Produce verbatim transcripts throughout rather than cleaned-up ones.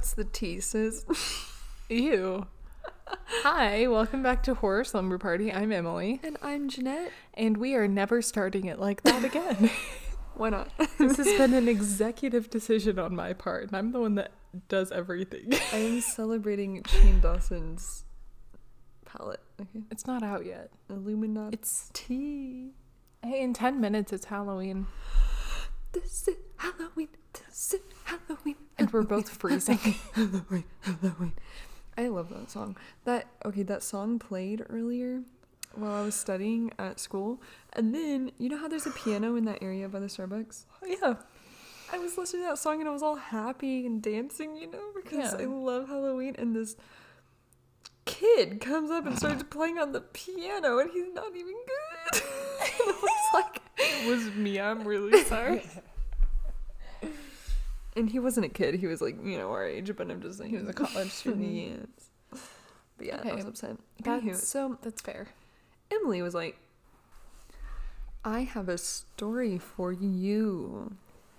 What's the tea, sis? Ew. Hi, welcome back to Horror Slumber Party. I'm Emily. And I'm Jeanette. And we are never starting it like that again. Why not? This has been an executive decision on my part, and I'm the one that does everything. I am celebrating Shane Dawson's palette. Okay. It's not out yet. Illuminati. It's tea. Hey, in ten minutes it's Halloween. This is Halloween. This is Halloween. And we're both freezing. Halloween. Halloween. I love that song. That okay, that song played earlier while I was studying at school. And then, you know how there's a piano in that area by the Starbucks? Oh, yeah. I was listening to that song and I was all happy and dancing, you know, because Yeah. I love Halloween. And this kid comes up and starts playing on the piano and he's not even good. And I was like, It was me. I'm really sorry. and he wasn't a kid. He was like, you know, our age, but I'm just saying. He was a college student. Yes. But yeah, Okay. I was upset. That's, Anywho, so that's fair. Emily was like, I have a story for you.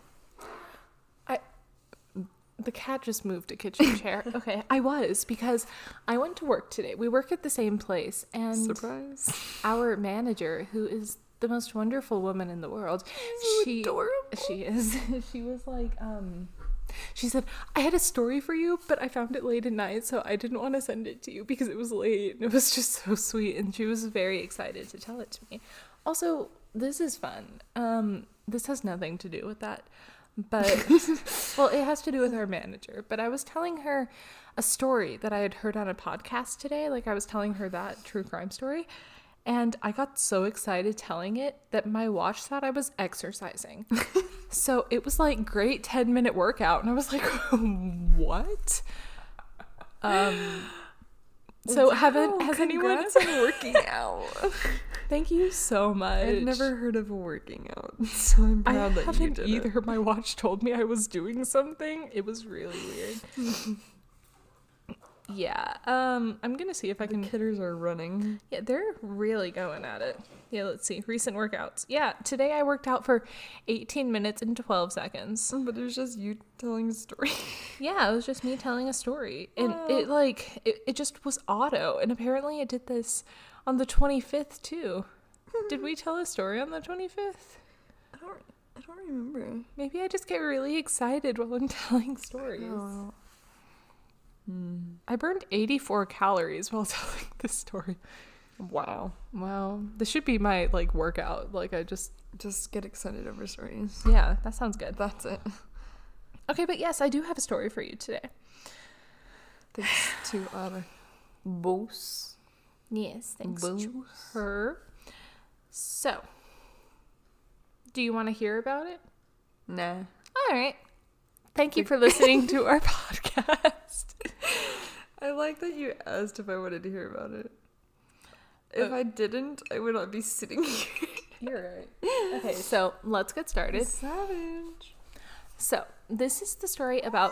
The cat just moved a kitchen chair. Okay, I was, because I went to work today. We work at the same place, and Surprise. our manager, who is the most wonderful woman in the world, So she adorable. she is she was like um she said, I had a story for you, but I found it late at night, so I didn't want to send it to you because it was late, and it was just so sweet, and she was very excited to tell it to me. Also, this is fun. Um this has nothing to do with that. But, well, it has to do with our manager. But I was telling her a story that I had heard on a podcast today. Like, I was telling her that true crime story. And I got so excited telling it that my watch thought I was exercising. So it was like great ten minute workout. And I was like, what? Um, so Wow, haven't, has anyone, congrats on working out? thank you so much. I've never heard of working out, so I'm I proud that you haven't did either. it. My watch told me I was doing something. It was really weird. Yeah. Um, I'm gonna see if I The can. kidders are running. Yeah, they're really going at it. Yeah, let's see. Recent workouts. Yeah, today I worked out for eighteen minutes and twelve seconds. But it was just you telling a story. Yeah, it was just me telling a story, and Wow. it like it, it just was auto. And apparently, it did this on the twenty-fifth too. Did we tell a story on the twenty-fifth? I don't. I don't remember. Maybe I just get really excited while I'm telling stories. Oh. Hmm. I burned eighty-four calories while telling this story. Wow. Wow. This should be my, like, workout. Like, I just... Just get excited over stories. Yeah, that sounds good. That's it. Okay, but yes, I do have a story for you today. Thanks to our boss. Yes, thanks Boss. to her. So, do you want to hear about it? Nah. All right. Thank you for listening to our podcast. I like that you asked if I wanted to hear about it. If Uh, I didn't, I would not be sitting here. You're right. Okay, so let's get started. Savage. So, this is the story about...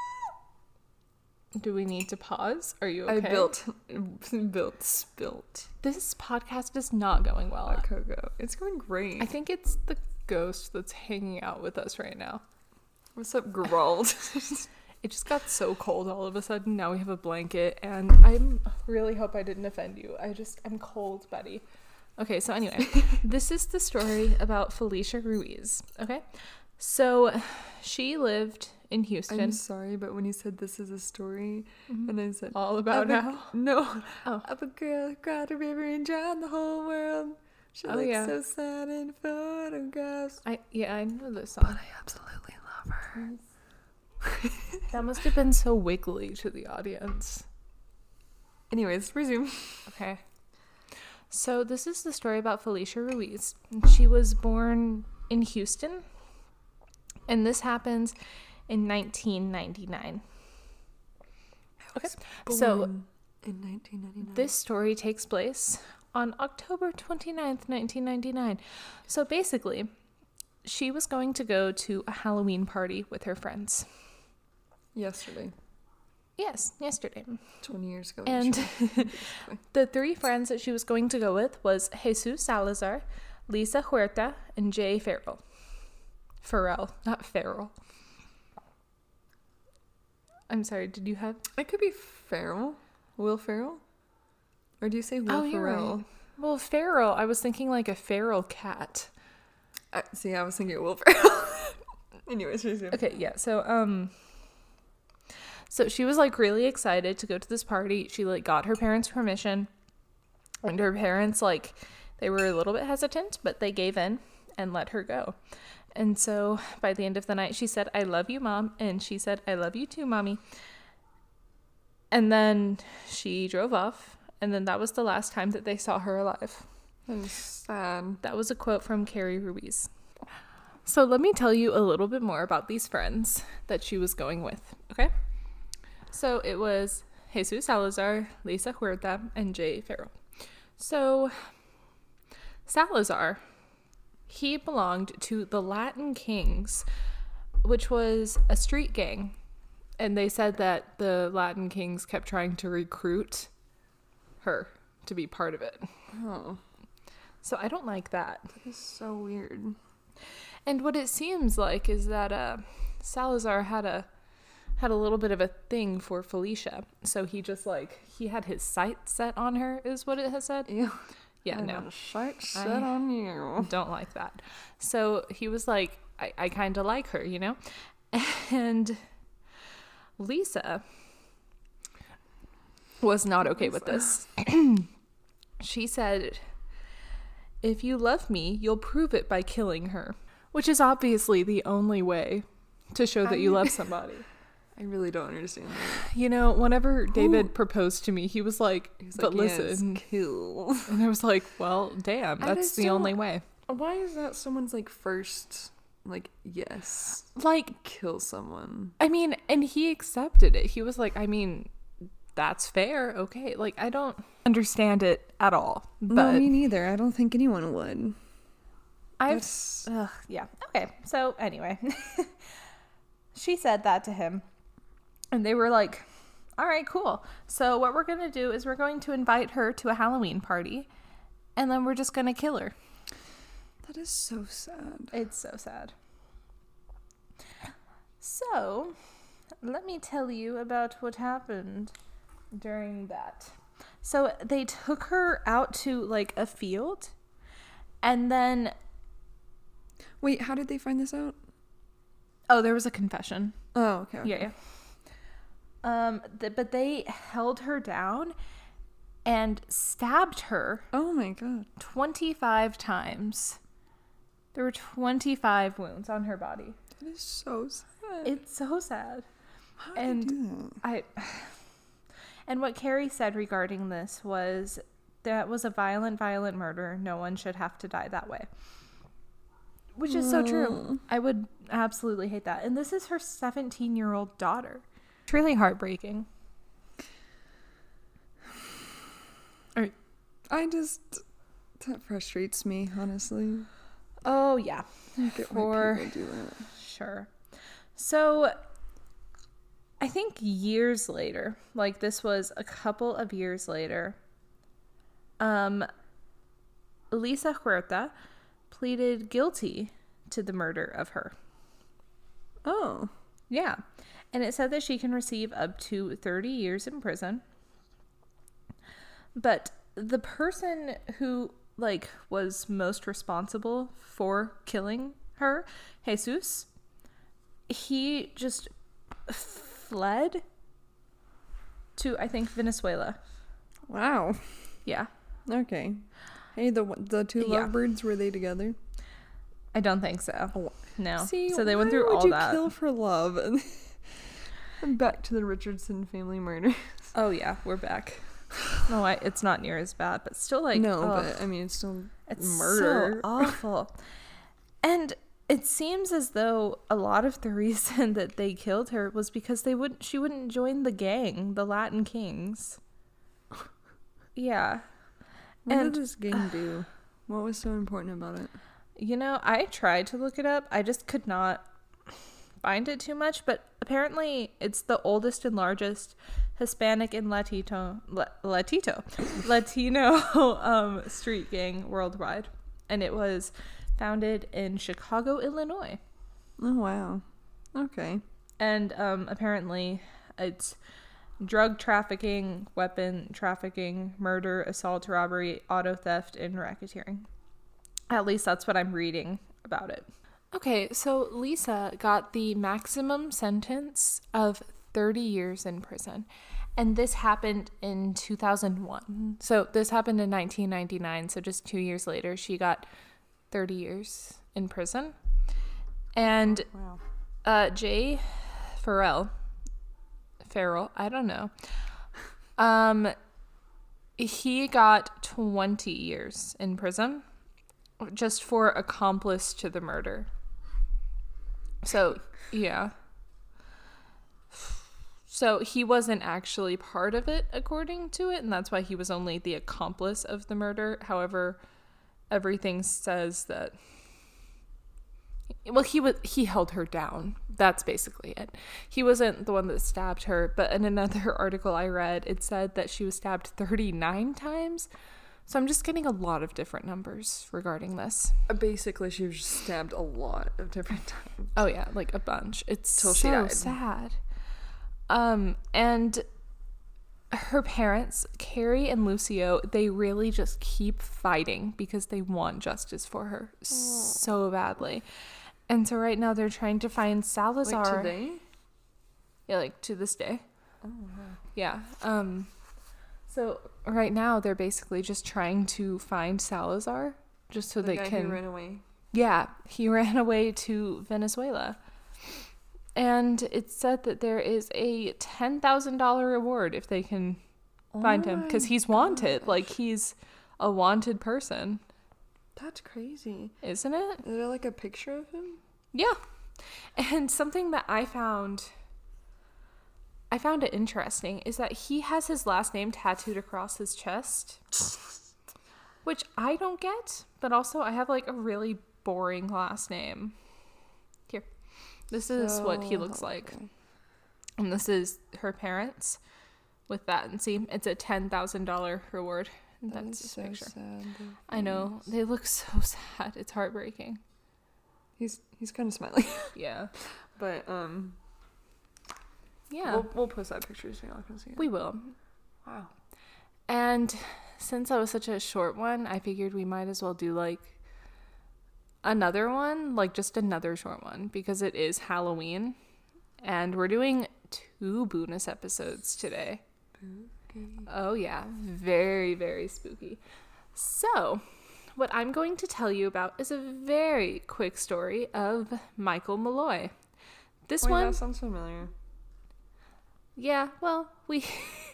Do we need to pause? Are you okay? I built, built, spilt This podcast is not going well. hot cocoa. It's going great. I think it's the ghost that's hanging out with us right now. What's up, Gerald? It just got so cold all of a sudden. Now we have a blanket, and I really hope I didn't offend you. I just, I'm cold, buddy. Okay, so anyway, this is the story about Felicia Ruiz, okay? So she lived in Houston. I'm sorry, but when you said this is a story, Mhm. and I said, All about I'm a- now? No. Oh. I'm a girl who cried a river and drowned the whole world. She Oh, looks yeah. so sad in photographs. I Yeah, I know this But song. I absolutely love her. That must have been so wiggly to the audience. Anyways, resume. Okay. So this is the story about Felicia Ruiz. She was born in Houston, and this happens in nineteen ninety-nine. Okay. So Born in nineteen ninety-nine. this story takes place on October twenty-ninth, nineteen ninety-nine. So basically, she was going to go to a Halloween party with her friends. Yesterday, Yes, yesterday. twenty years ago. And actually. the three friends that she was going to go with was Jesus Salazar, Lisa Huerta, and Jay Farrell. Farrell, not Farrell. I'm sorry, did you have? It could be Ferrell. Will Ferrell? Or do you say Will Oh, you're Ferrell? right. Well, feral, I was thinking like a feral cat. I, see, I was thinking Will Ferrell. Anyways, resume. Okay, yeah. So, um, so she was like really excited to go to this party. She like got her parents' permission, and her parents like they were a little bit hesitant, but they gave in and let her go. And so by the end of the night, she said, "I love you, Mom," and she said, "I love you too, Mommy." And then she drove off, and then that was the last time that they saw her alive. That is sad. That was a quote from Carrie Ruiz. So let me tell you a little bit more about these friends that she was going with, okay? So it was Jesus Salazar, Lisa Huerta, and Jay Farrell. So Salazar, he belonged to the Latin Kings, which was a street gang. And they said that the Latin Kings kept trying to recruit her to be part of it. Oh. So I don't like that. That is so weird. And what it seems like is that uh, Salazar had a had a little bit of a thing for Felicia. So he just like, he had his sights set on her, is what it has said. Yeah. Yeah, I no. got a sight set I- on you. Don't like that. So he was like, I, I kind of like her, you know? And Lisa was not okay with this. She said, "If you love me, you'll prove it by killing her." Which is obviously the only way to show that you love somebody. I really don't understand that. You know, whenever David proposed to me, he was like, He's but like, "Yes, listen. kill." And I was like, well, damn, I that's just the don't- only way. Why is that someone's like first, like, yes, Like, kill someone? I mean, and he accepted it. He was like, I mean, that's fair. Okay. Like, I don't understand it at all. But No, me neither. I don't think anyone would. I've, That's- ugh, yeah. Okay. So anyway, she said that to him, and they were like, all right, cool. So what we're going to do is we're going to invite her to a Halloween party, and then we're just going to kill her. That is so sad. It's so sad. So, let me tell you about what happened during that. So, they took her out to like a field, and then, Wait, how did they find this out? oh, there was a confession. Oh, okay. okay. Yeah, yeah. Um, th- but they held her down and stabbed her Oh my god. twenty-five times. There were twenty-five wounds on her body. That is so sad. It's so sad. How did and- they do that? I and what Carrie said regarding this was that was a violent, violent murder. No one should have to die that way. Which is so true. I would absolutely hate that. And this is her seventeen-year-old daughter. It's really heartbreaking. Or, I just that frustrates me, honestly. oh, yeah. I don't get For- why people do that. Sure. So, I think years later, like this was a couple of years later, um, Lisa Huerta pleaded guilty to the murder of her. Oh. Yeah. And it said that she can receive up to thirty years in prison. But the person who, like, was most responsible for killing her, Jesus, he just fled to, I think, Venezuela. Wow. Yeah. Okay. Hey, the the two Yeah. lovebirds, were they together? I don't think so. Oh. No. See, so they went why through would all you that. kill for love? And and back to the Richardson family murder. Oh, yeah. We're back. No, I, it's not near as bad, but still, like, no, ugh. but I mean, it's still It's murder. so awful. And it seems as though a lot of the reason that they killed her was because they wouldn't she wouldn't join the gang, the Latin Kings. Yeah. What and did this game do? What was so important about it? you know, I tried to look it up. I just could not find it too much, but apparently it's the oldest and largest Hispanic and Latino La, Latito Latino um street gang worldwide, and it was founded in Chicago, Illinois. Oh wow. Okay. And um apparently It's drug trafficking, weapon trafficking, murder, assault, robbery, auto theft, and racketeering. At least that's what I'm reading about it. Okay, so Lisa got the maximum sentence of thirty years in prison. And this happened in two thousand one. So this happened in nineteen ninety-nine. So just two years later, she got thirty years in prison. And Wow. uh, Jay Farrell, Farrell, I don't know. Um, he got twenty years in prison just for accomplice to the murder. So, yeah. So he wasn't actually part of it, according to it, and that's why he was only the accomplice of the murder. However, everything says that, well, he was he held her down. That's basically it. He wasn't the one that stabbed her, but in another article I read, it said that she was stabbed thirty-nine times. So I'm just getting a lot of different numbers regarding this. Basically, she was stabbed a lot of different times. Oh yeah, like a bunch. It's Till so she died. sad. Um, and her parents, Carrie and Lucio, they really just keep fighting because they want justice for her so badly. And so right now they're trying to find Salazar. Like today? Yeah, like to this day. Oh, wow. Yeah. Um, so right now they're basically just trying to find Salazar just so The they guy can. who ran away. Yeah, he ran away to Venezuela. And it said that there is a ten thousand dollars reward if they can find Oh him. Because my he's wanted. gosh. Like, he's a wanted person. That's crazy. Isn't it? Is there like a picture of him? Yeah. And something that I found... I found it interesting is that he has his last name tattooed across his chest. Which I don't get. But also, I have, like, a really boring last name. Here. This is what he looks like. okay. And this is her parents with that. And see, it's a ten thousand dollars reward. That That's is his so picture. sad. I know. They look so sad. It's heartbreaking. He's he's kind of smiling. Yeah. But um Yeah. we'll we'll post that picture so y'all can see it. We will. Wow. And since that was such a short one, I figured we might as well do like another one, like just another short one, because it is Halloween. And we're doing two bonus episodes today. Okay. Oh, yeah. Very, very spooky. So, what I'm going to tell you about is a very quick story of Michael Malloy. This Wait, one... that sounds familiar. Yeah, well, we...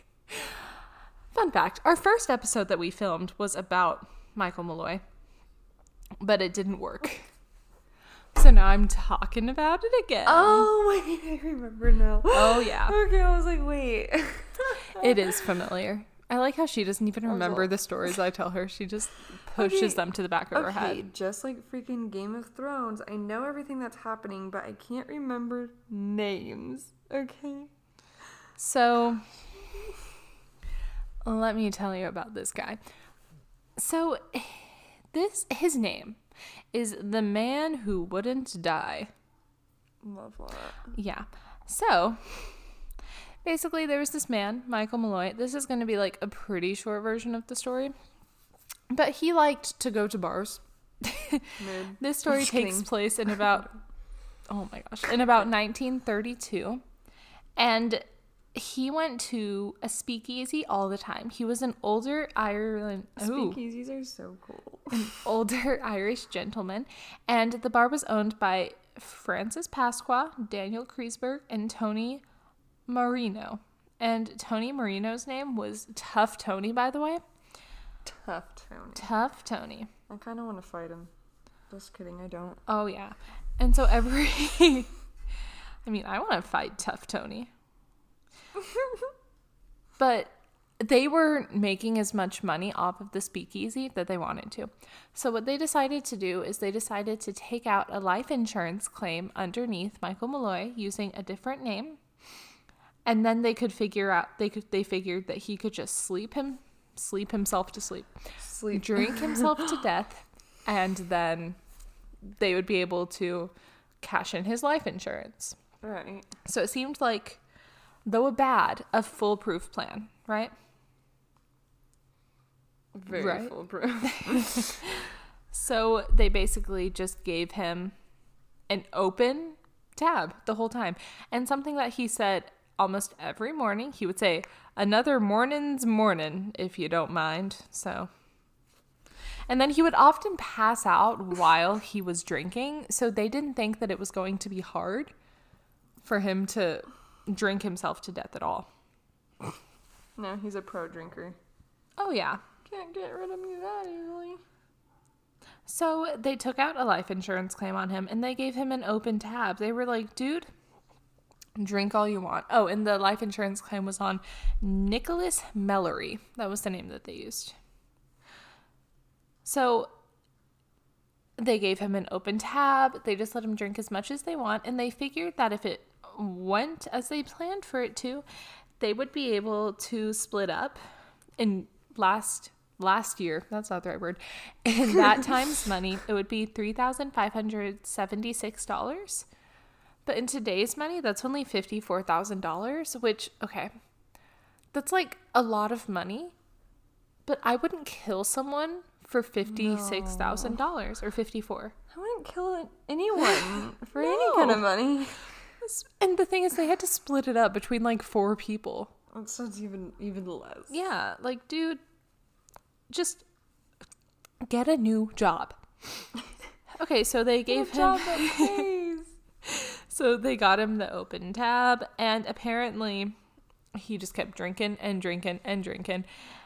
Fun fact. Our first episode that we filmed was about Michael Malloy. But it didn't work. So now I'm talking about it again. Oh, wait, I remember now. Oh, yeah. Okay, I was like, wait. It is familiar. I like how she doesn't even remember Also- the stories I tell her. She just pushes Okay, them to the back of her Okay, head. just like freaking Game of Thrones, I know everything that's happening, but I can't remember names. Okay. So, let me tell you about this guy. So, this his name is The Man Who Wouldn't Die. Love that. Yeah. So, basically, there was this man, Michael Malloy. This is going to be like a pretty short version of the story. But he liked to go to bars. Mid. This story Just takes kidding. place in about, oh my gosh, in about nineteen thirty-two. And he went to a speakeasy all the time. He was an older Ireland, ooh, Speakeasies are so cool. an older Irish gentleman. And the bar was owned by Francis Pasqua, Daniel Kreisberg, and Tony Marino. And Tony Marino's name was Tough Tony, by the way. Tough Tony. Tough Tony. I kind of want to fight him. Just kidding, I don't. Oh, yeah. And so every... I mean, I want to fight Tough Tony. But they were making as much money off of the speakeasy that they wanted to. So what they decided to do is they decided to take out a life insurance claim underneath Michael Malloy using a different name. And then they could figure out, they could, they figured that he could just sleep him, sleep himself to sleep, Sleep. drink himself to death, and then they would be able to cash in his life insurance. Right. So it seemed like though a bad, a foolproof plan, right? Very Right. foolproof. So they basically just gave him an open tab the whole time. And something that he said almost every morning, he would say, "Another morning's morning, if you don't mind." So, and then he would often pass out while he was drinking. So they didn't think that it was going to be hard for him to drink himself to death at all. No, he's a pro drinker. Oh, yeah. Can't get rid of me that easily. So they took out a life insurance claim on him and they gave him an open tab. They were like, dude, drink all you want. Oh, and the life insurance claim was on Nicholas Mellery. That was the name that they used. So they gave him an open tab. They just let him drink as much as they want. And they figured that if it went as they planned for it to, they would be able to split up in last last year. That's not the right word. In that time's money, it would be three thousand five hundred seventy-six dollars. But in today's money, that's only fifty-four thousand dollars, which, okay, that's like a lot of money. But I wouldn't kill someone for fifty-six thousand dollars or fifty-four. I wouldn't kill anyone for No. any kind of money. And the thing is, they had to split it up between like four people. So it's even even less. Yeah, like, dude, just get a new job. Okay, so they gave him job that pays. So they got him the open tab, and apparently he just kept drinking and drinking and drinking.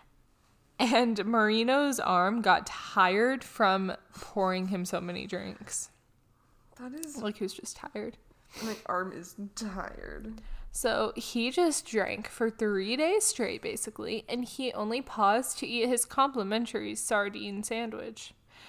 And Marino's arm got tired from pouring him so many drinks. That is Like, he was just tired. my arm is tired. So he just drank for three days straight, basically, and he only paused to eat his complimentary sardine sandwich.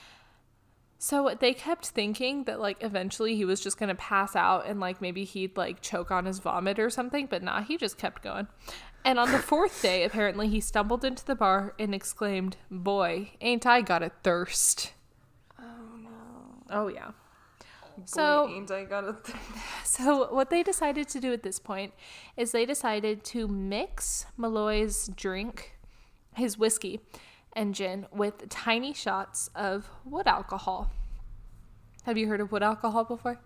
So they kept thinking that, like, eventually he was just going to pass out and, like, maybe he'd, like, choke on his vomit or something, but nah, he just kept going. And on the fourth day, apparently, he stumbled into the bar and exclaimed, "Boy, ain't I got a thirst." Oh no. Oh, yeah. So So- ain't I got a th- So what they decided to do at this point is they decided to mix Malloy's drink, his whiskey and gin, with tiny shots of wood alcohol. Have you heard of wood alcohol before?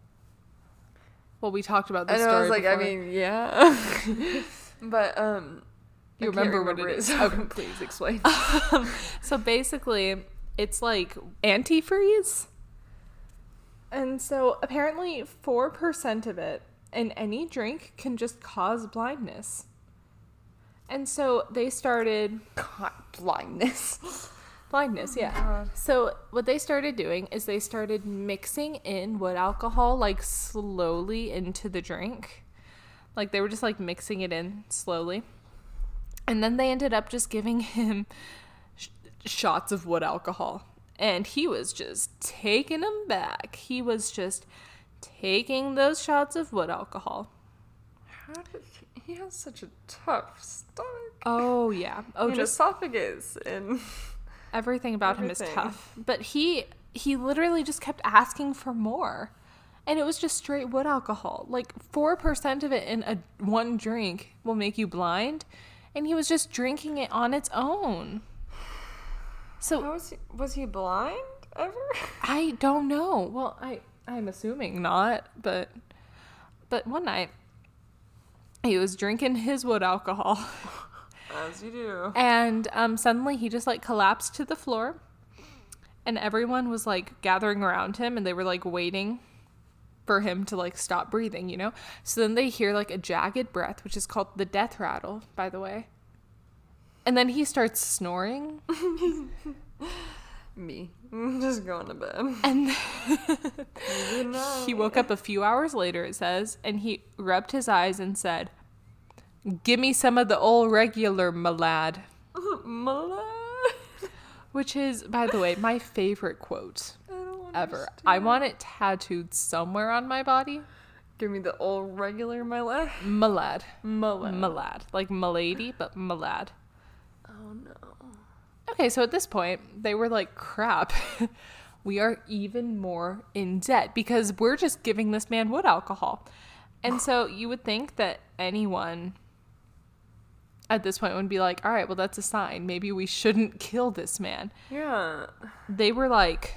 Well, we talked about I this know, I story was like, before. I mean, yeah. But um You I can't remember what it remember is. so Okay. please explain. So basically, it's like antifreeze. And so apparently four percent of it in any drink can just cause blindness. And so they started God, blindness. blindness, yeah. God. So what they started doing is they started mixing in wood alcohol like slowly into the drink. Like they were just like mixing it in slowly. And then they ended up just giving him sh- shots of wood alcohol. And he was just taking them back. He was just taking those shots of wood alcohol. How did he, he has such a tough stomach. Oh, yeah. Oh, And just esophagus and everything about him everything. is tough. But he he literally just kept asking for more. And it was just straight wood alcohol. Like four percent of it in a one drink will make you blind. And he was just drinking it on its own. So How was he was he blind ever? I don't know. Well, I I'm assuming not, but but one night he was drinking his wood alcohol As you do. and um suddenly he just like collapsed to the floor and everyone was like gathering around him and they were like waiting for him to like stop breathing, you know? So then they hear like a jagged breath, which is called the death rattle, by the way. And then he starts snoring. Me. Just going to bed. And Good night. he woke up a few hours later, it says, and he rubbed his eyes and said, "Give me some of the old regular, my lad." Malad. Which is, by the way, my favorite quote I don't ever. understand. I want it tattooed somewhere on my body. Give me the old regular, my lad. My lad. Malad. My lad. Like milady, but my lad. Oh no. Okay, so at this point, they were like, crap, we are even more in debt because we're just giving this man wood alcohol. And so you would think that anyone at this point would be like, all right, well, that's a sign. Maybe we shouldn't kill this man. Yeah. They were like,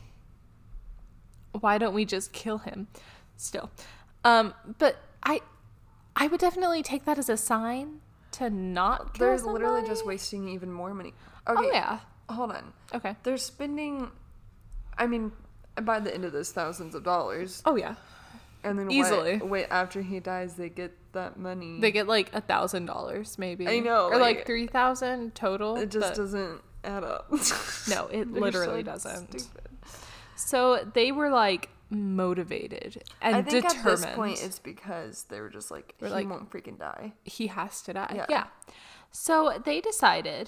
why don't we just kill him still? Um, but I I would definitely take that as a sign to not kill They're somebody. literally just wasting even more money. Okay. Oh, yeah. Hold on. Okay. They're spending, I mean, by the end of this, thousands of dollars. Oh, yeah. And then Easily. Wait, wait, after he dies, they get that money. They get like a thousand dollars maybe. I know, Or like, like, three thousand total. It just but doesn't add up. No, it They're literally so doesn't. stupid. So they were like motivated and I think determined. at this point it's because they were just like, We're he like- won't freaking die. He has to die. Yeah. Yeah. So they decided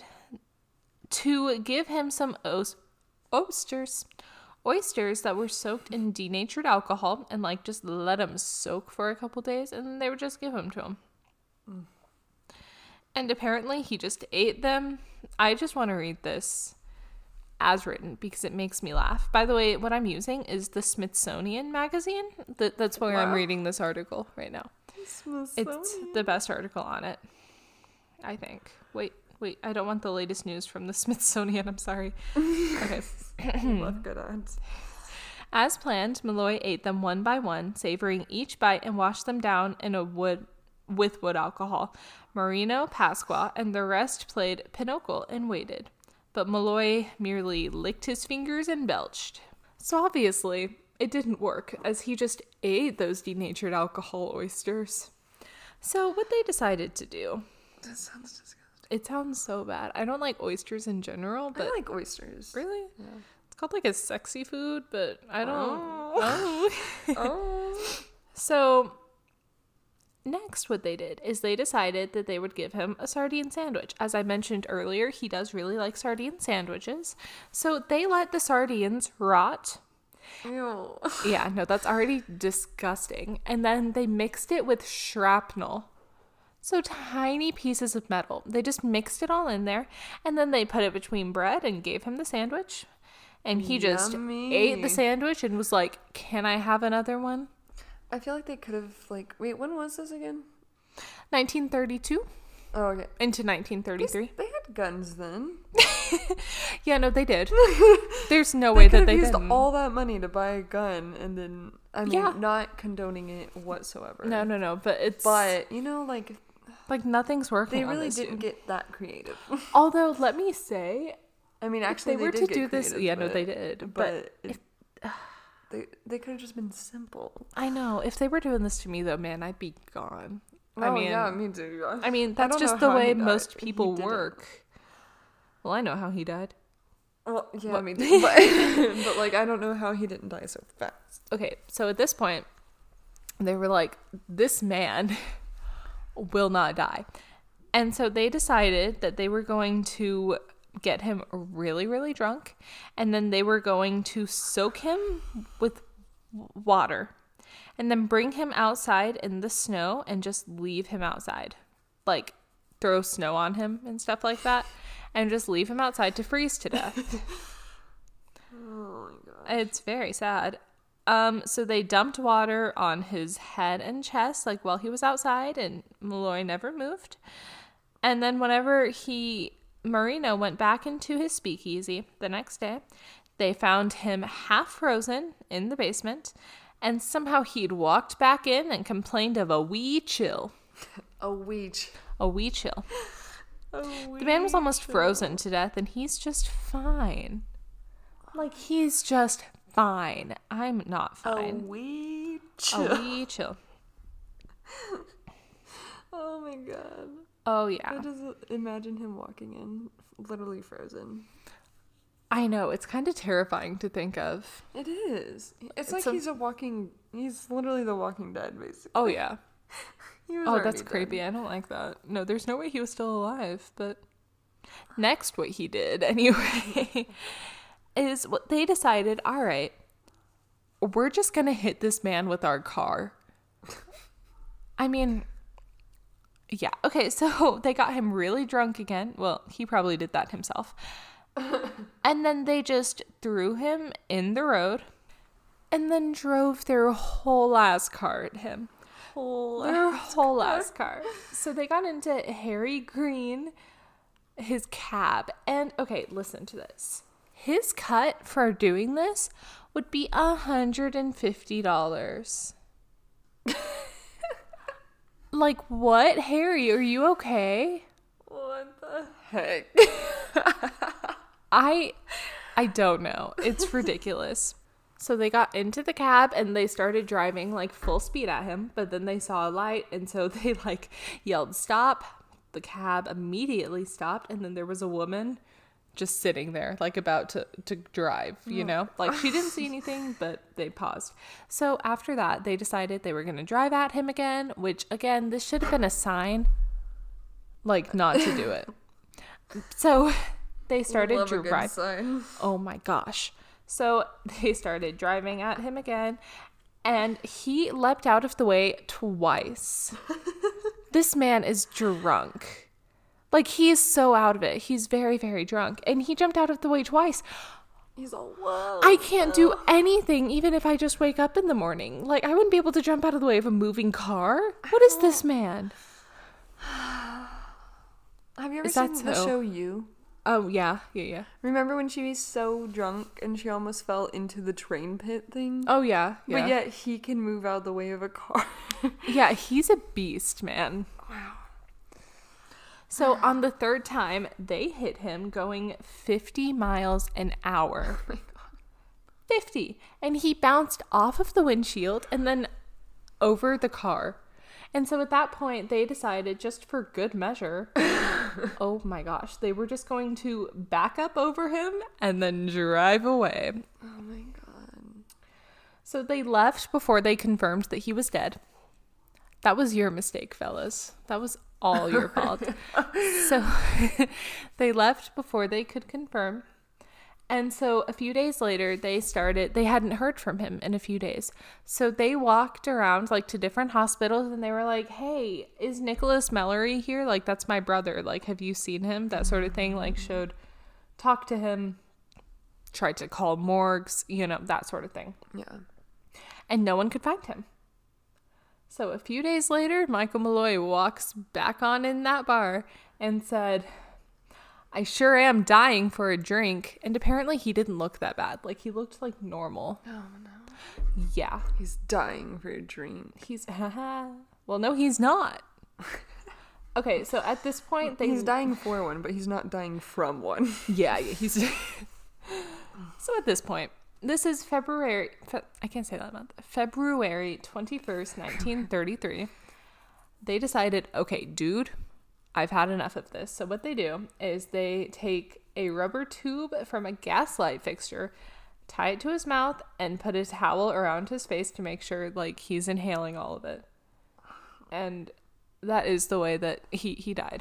to give him some os- oysters. Oysters that were soaked in denatured alcohol and like just let them soak for a couple days, and then they would just give them to him. Mm. And apparently he just ate them. I just want to read this as written because it makes me laugh. By the way, what I'm using is the Smithsonian magazine. That that's where I'm Wow. reading this article right now. It's the best article on it, I think. Wait, wait, I don't want the latest news from the Smithsonian. I'm sorry. Okay. Love good odds. As planned, Malloy ate them one by one, savoring each bite and washed them down in a wood with wood alcohol. Marino, Pasqua, and the rest played pinochle and waited. But Malloy merely licked his fingers and belched. So obviously, it didn't work, as he just ate those denatured alcohol oysters. So what they decided to do... That sounds disgusting. It sounds so bad. I don't like oysters in general, but... I like oysters. Really? Yeah. It's called like a sexy food, but I don't... Oh. Oh. Oh. So... Next, what they did is they decided that they would give him a sardine sandwich. As I mentioned earlier, he does really like sardine sandwiches. So they let the sardines rot. Ew. Yeah, no, that's already disgusting. And then they mixed it with shrapnel. So tiny pieces of metal. They just mixed it all in there. And then they put it between bread and gave him the sandwich. And he just Yummy. ate the sandwich and was like, can I have another one? I feel like they could have, like, wait, when was this again? nineteen thirty-two Oh, okay. into nineteen thirty-three. They had guns then. Yeah, no, they did. There's no They way could that have they used didn't. all that money to buy a gun and then, I mean, Yeah. not condoning it whatsoever. No, no, no, but it's But, you know, like, like nothing's working. they on really this didn't dude. get that creative. Although, let me say, I mean, if actually, they were did to get do this, creative, yeah, no, but- they did. But, But, if, it, they they could have just been simple. I know if they were doing this to me, though, man, I'd be gone. I oh, mean, yeah, me too. I mean, I that's don't just know the how way he died. most He people didn't. work. Well, I know how he died. Well, yeah, What? me too. But, but, like, I don't know how he didn't die so fast. Okay, so at this point, they were like, this man will not die. And so they decided that they were going to get him really, really drunk, and then they were going to soak him with w- water, and then bring him outside in the snow and just leave him outside. Like, throw snow on him and stuff like that, and just leave him outside to freeze to death. Oh my god. It's very sad. Um, so they dumped water on his head and chest, like while he was outside, and Malloy never moved. And then whenever he, Marino went back into his speakeasy the next day, they found him half frozen in the basement, and somehow he'd walked back in and complained of a wee chill. A weech. A wee chill. A The man was almost chill. frozen to death, and he's just fine. Like, he's just fine. I'm not A fine. weech. A wee chill. Oh my god. Oh, I yeah. just imagine him walking in, literally frozen. I know. It's kind of terrifying to think of. It is. It's, It's like a- he's a walking. He's literally the Walking Dead, basically. Oh, yeah. He was Oh, already that's dead. creepy. I don't like that. No, there's no way he was still alive. But next, what he did, anyway, is what they decided, all right, we're just going to hit this man with our car. I mean, yeah. Okay, so they got him really drunk again. Well, he probably did that himself. And then they just threw him in the road and then drove their whole ass car at him. whole Their ass whole car. ass car. So they got into Harry Green, his cab. And okay, listen to this. His cut for doing this would be one hundred fifty dollars. Like, what? Harry, are you okay? What the heck? I I don't know. It's ridiculous. So they got into the cab and they started driving like full speed at him, but then they saw a light and so they like yelled stop. The cab immediately stopped and then there was a woman just sitting there like about to to drive, you know? Like she didn't see anything, but they paused. So after that, they decided they were going to drive at him again, which again, this should have been a sign like not to do it. So they started Love a good driving. sign. Oh my gosh. So they started driving at him again, and he leapt out of the way twice. This man is drunk. Like, he is so out of it. He's very, very drunk. And he jumped out of the way twice. He's all, whoa. I can't do anything, even if I just wake up in the morning. Like, I wouldn't be able to jump out of the way of a moving car. What is this man? Have you ever Is seen that the so? show You? Oh, yeah. Yeah, yeah. Remember when she was so drunk and she almost fell into the train pit thing? Oh, yeah. Yeah. But yet he can move out of the way of a car. Yeah, he's a beast, man. Wow. So on the third time, they hit him going fifty miles an hour. Oh my god. fifty. And he bounced off of the windshield and then over the car. And so at that point, they decided, just for good measure, oh my gosh, they were just going to back up over him and then drive away. Oh my god. So they left before they confirmed that he was dead. That was your mistake, fellas. That was all your fault. So they left before they could confirm. And so a few days later, they started, they hadn't heard from him in a few days. So they walked around like to different hospitals and they were like, hey, is Nicholas Mallory here? Like, that's my brother. Like, have you seen him? That sort of thing. Like, showed, talked to him, tried to call morgues, you know, that sort of thing. Yeah. And no one could find him. So a few days later, Michael Malloy walks back on in that bar and said, I sure am dying for a drink. And apparently he didn't look that bad. Like, he looked like normal. Oh no. Yeah. He's dying for a drink. He's, haha. Well, no, he's not. Okay, so at this point, they... He's dying for one, but he's not dying from one. Yeah, yeah, he's... So at this point, this is February... Fe- I can't say that month. February twenty-first, nineteen thirty-three. They decided, okay, dude, I've had enough of this. So what they do is they take a rubber tube from a gaslight fixture, tie it to his mouth, and put a towel around his face to make sure, like, he's inhaling all of it. And that is the way that he, he died.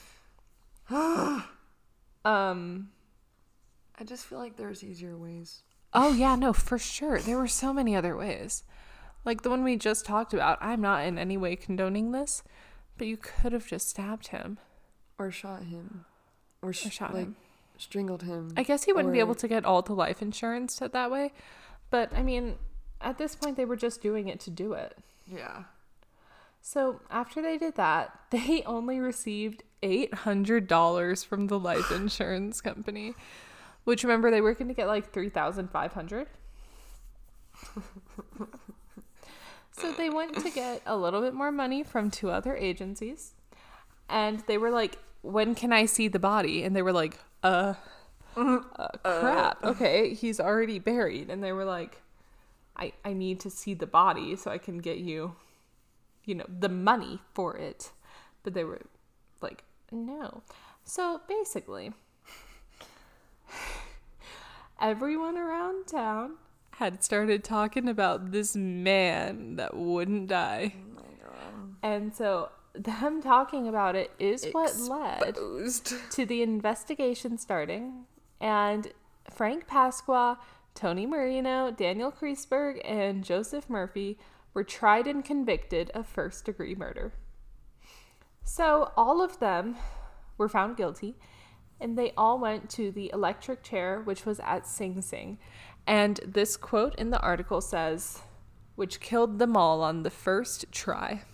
um... I just feel like there's easier ways. Oh, yeah, no, for sure. There were so many other ways. Like the one we just talked about. I'm not in any way condoning this, but you could have just stabbed him. Or shot him. Or, sh- Or shot like, him. strangled him. I guess he wouldn't or... be able to get all the life insurance that way. But, I mean, at this point, they were just doing it to do it. Yeah. So after they did that, they only received eight hundred dollars from the life insurance company. Which, remember, they were going to get like three thousand five hundred dollars. So they went to get a little bit more money from two other agencies. And they were like, when can I see the body? And they were like, uh, uh crap. Okay, he's already buried. And they were like, I, I need to see the body so I can get you, you know, the money for it. But they were like, no. So basically... everyone around town had started talking about this man that wouldn't die. Oh my god. And so them talking about it is Exposed. what led to the investigation starting. And Frank Pasqua, Tony Marino, Daniel Kreisberg, and Joseph Murphy were tried and convicted of first-degree murder. So all of them were found guilty. And they all went to the electric chair, which was at Sing Sing. And this quote in the article says, which killed them all on the first try.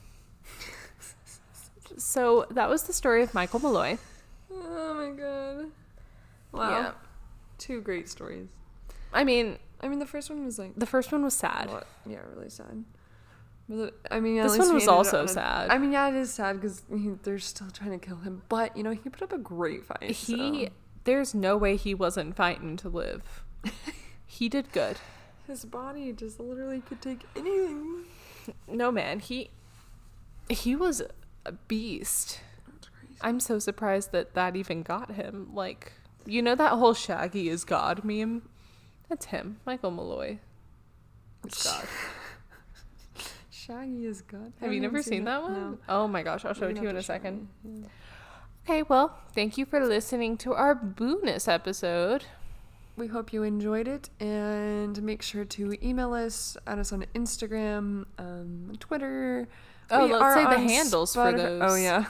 So that was the story of Michael Malloy. Oh my god. Wow. Yeah. Two great stories. I mean, I mean, the first one was like, the first one was sad. what? Yeah, really sad. But the, I mean, at This least one we was ended also on a- sad. I mean, yeah, it is sad because they're still trying to kill him. But you know, he put up a great fight. He, so. there's no way he wasn't fighting to live. He did good. His body just literally could take anything. No, man, he, he was a beast. That's crazy. I'm so surprised that that even got him. Like, you know that whole Shaggy is God meme? That's him, Michael Malloy. It's God. Shaggy is God. Have you never seen that one? No. Oh my gosh, I'll show You're it to gonna you in have a to show second. me. Yeah. Okay, well, thank you for listening to our bonus episode. We hope you enjoyed it, and make sure to email us, add us on Instagram, um, Twitter. Oh, We let's are say the on handles for Spotify- those. Oh yeah.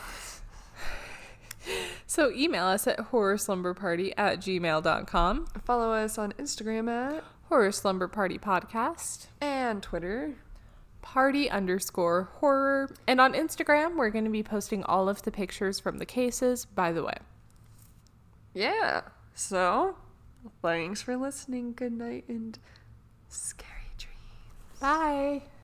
So email us at horror slumber party at gmail dot com, Follow us on Instagram at Horror Slumber Party Podcast, and Twitter. party underscore horror. And on Instagram, we're going to be posting all of the pictures from the cases, by the way. Yeah. So, thanks for listening. Good night and scary dreams. Bye.